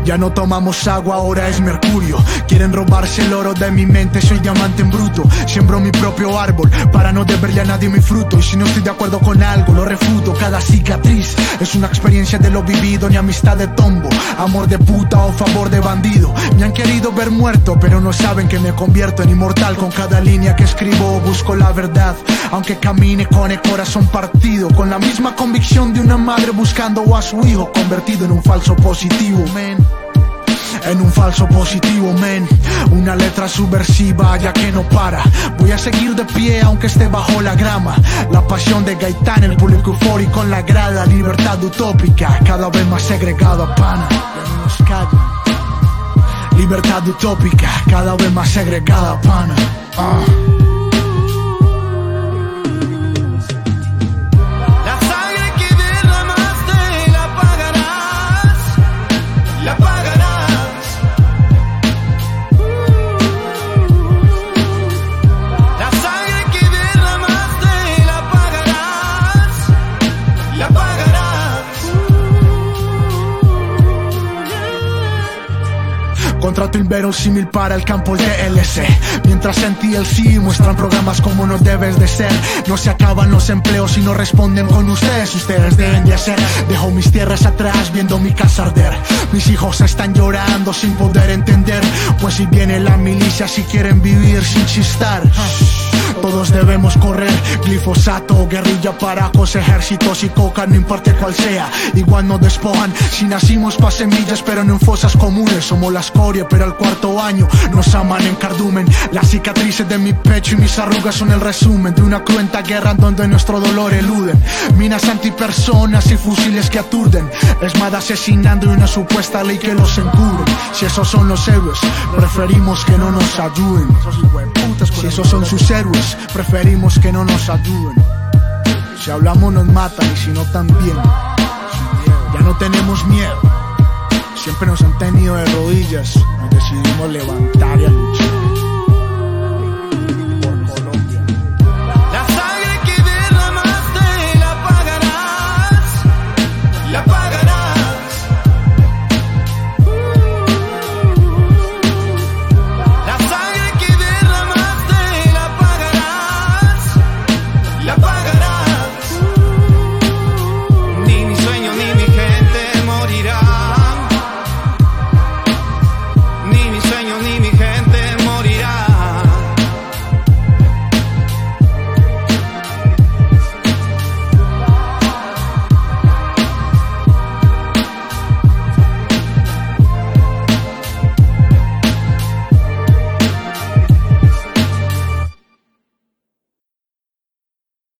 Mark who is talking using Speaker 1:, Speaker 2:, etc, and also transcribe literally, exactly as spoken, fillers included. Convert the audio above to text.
Speaker 1: Ya no tomamos agua, ahora es mercurio. Quieren robarse el oro de mi mente, soy diamante en bruto. Siembro mi propio árbol para no deberle a nadie mi fruto. Y si no estoy de acuerdo con algo, lo refuto. Cada cicatriz es una experiencia de lo vivido. Ni amistad de tombo, amor de puta o favor de bandido. Me han querido ver muerto, pero no saben que me convierto en inmortal. Con cada línea que escribo busco la verdad, aunque camine con el corazón partido. Con la misma convicción de una madre buscando a su hijo convertido en un falso positivo, man. En un falso positivo, men. Una letra subversiva ya que no para. Voy a seguir de pie aunque esté bajo la grama. La pasión de Gaitán, el público eufórico en la grada. Libertad utópica, cada vez más segregada, pana. Libertad utópica, cada vez más segregada, pana. uh. Contrato inverosímil para el campo de L C. Mientras en T L C muestran programas como no debes de ser. No se acaban los empleos y no responden con ustedes. Ustedes deben de hacer. Dejo mis tierras atrás viendo mi casa arder. Mis hijos están llorando sin poder entender. Pues si viene la milicia si quieren vivir sin chistar. Todos debemos correr. Glifosato, guerrilla, paracos, ejércitos y coca, no importa cuál sea. Igual no despojan. Si nacimos pa' semillas pero no en fosas comunes. Somos la escoria pero al cuarto año nos aman en cardumen. Las cicatrices de mi pecho y mis arrugas son el resumen de una cruenta guerra donde nuestro dolor eluden. Minas antipersonas y fusiles que aturden. Esmada asesinando y una supuesta ley que los encubre. Si esos son los héroes, preferimos que no nos ayuden. Si esos son sus héroes, preferimos que no nos ayuden. Si hablamos nos matan y si no también. Ya no tenemos miedo. Siempre nos han tenido de rodillas. Nos decidimos levantar y a luchar.